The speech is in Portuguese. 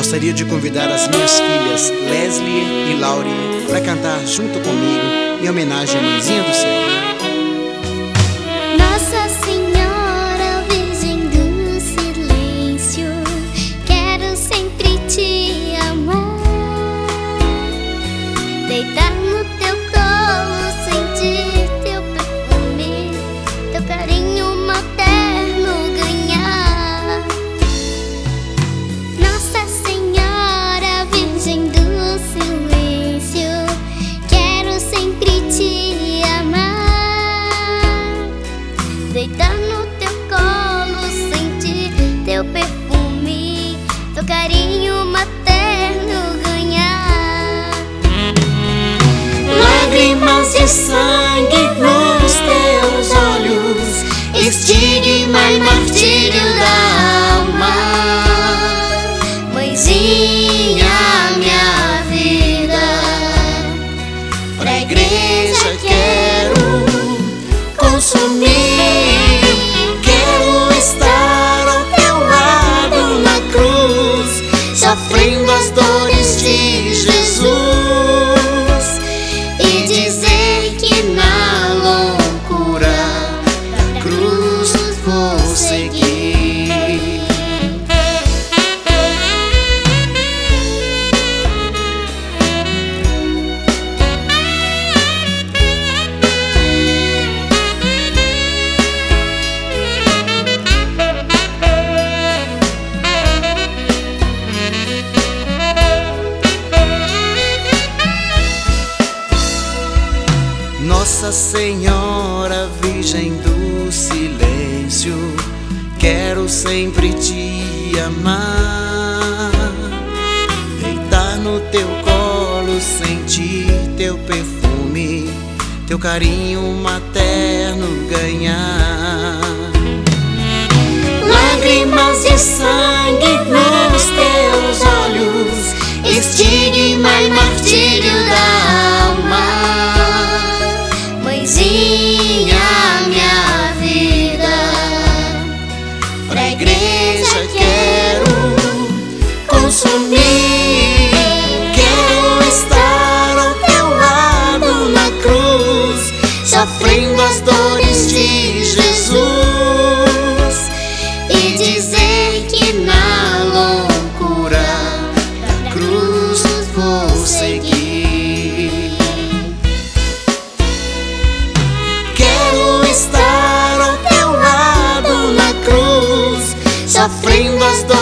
Gostaria de convidar as minhas filhas Leslie e Laurie para cantar junto comigo em homenagem à Mãezinha do Céu. Nossa Senhora, Virgem do Silêncio, quero sempre te amar, deitar no teu colo, sentir teu perfume, teu carinho materno ganhar. Nossa Senhora, Virgem do Silêncio, quero sempre te amar, deitar no teu colo, sentir teu perfume, teu carinho materno ganhar. Lágrimas de sangue nos teus olhos, estigma e martírio da alma. Mãezinha, minha vida, pra igreja quero consumir. Quero estar ao teu lado na cruz, sofrendo as dores de Jesus, e dizer que na loucura da cruz vou seguir. Nossa Senhora, Virgem do Silêncio, quero sempre te amar, deitar no teu colo, sentir teu perfume, teu carinho materno ganhar. Lágrimas de sangue nos teus olhos, estigma e martírio da alma. Mãezinha, minha vida, pra igreja quero consumir. Quero estar ao teu lado na cruz, sofrendo as dores de Jesus, e dizer que na loucura da cruz vou seguir. Estar ao teu lado na cruz, sofrendo as dores